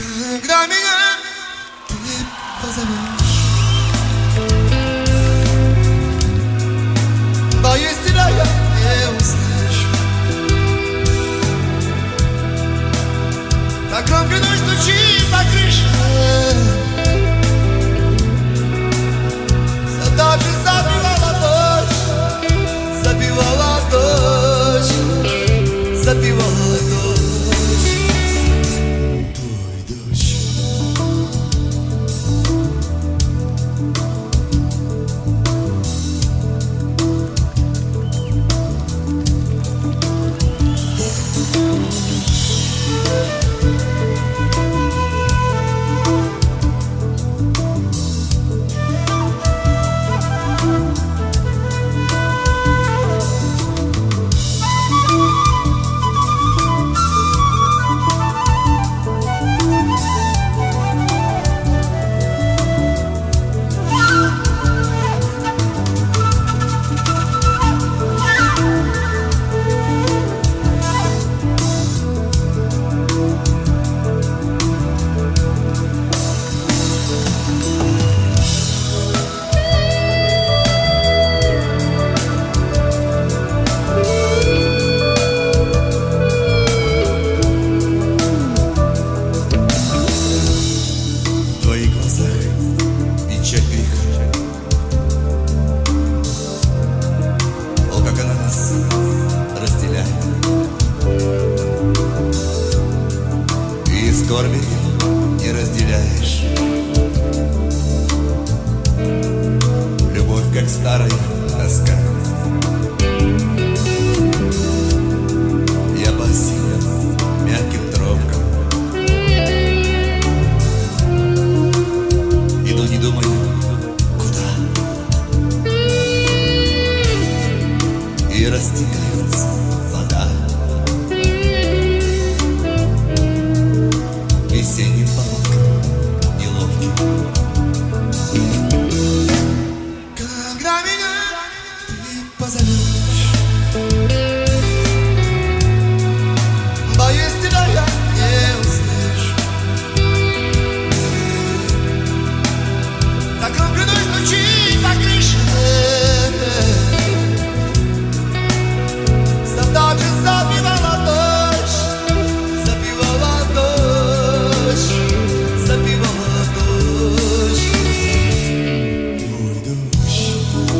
Когда меня ты позовешь, боюсь, тебя я не услышу. Так громко дождь стучит по крыше, за же забивала дождь, забивала дождь, забивала дождь. Скорби не разделяешь. Любовь, как старая тоска. Я по силам мягким тропкам иду, не думаю, куда. И растекается вода весенним полком неловким. Когда меня ты позовешь, боюсь, тебя я не услышу. Так громко дождь стучит по крыше, так же забивала дождь, забивала дождь, забивала дождь. Твой дождь.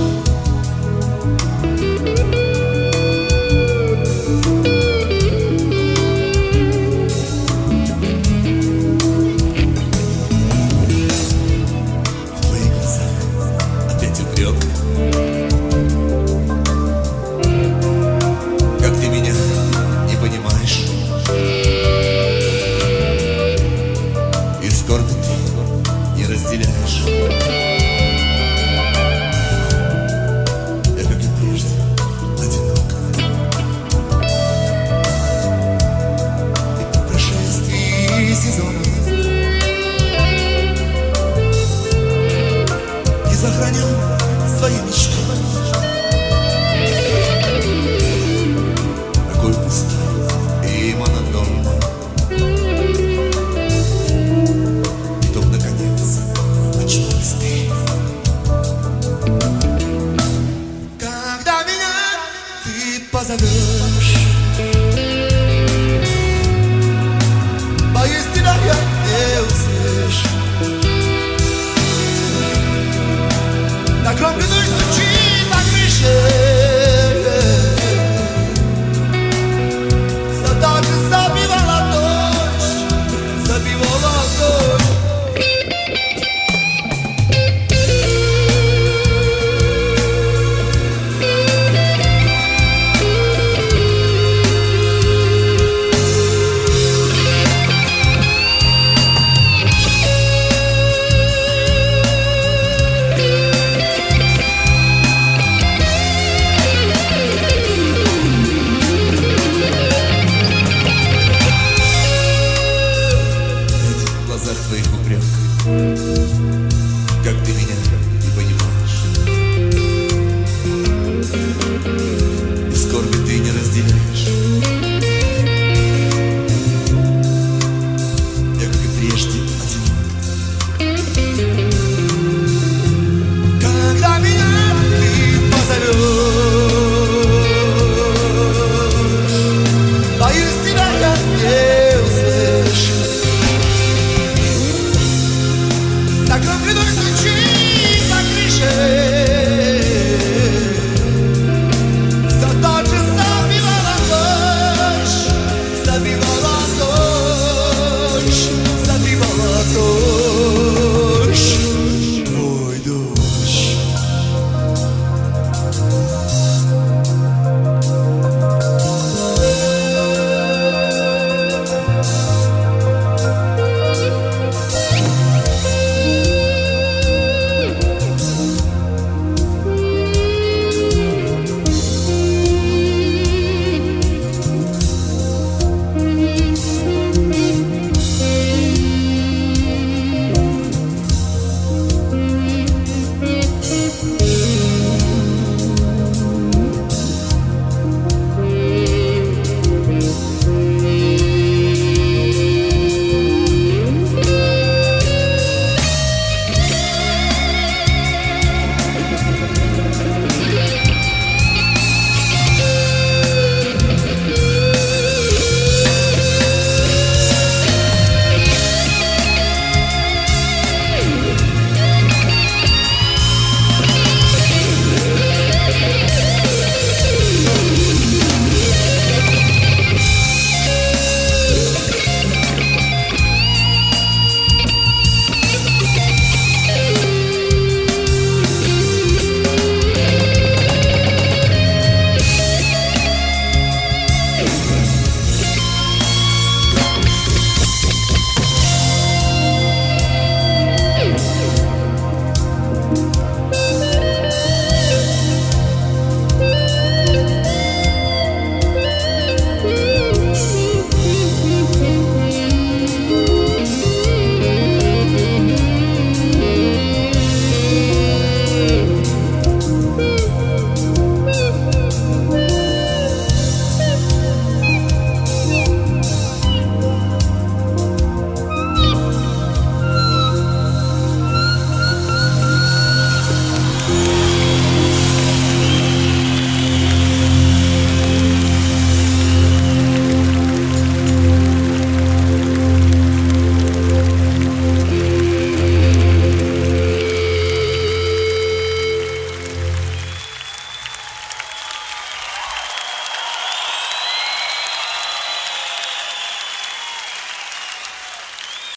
В твоих глазах опять упрек. Как ты меня не понимаешь, и скорби ты не разделяешь. Я, как и прежде, одинок. И по прошествии сезона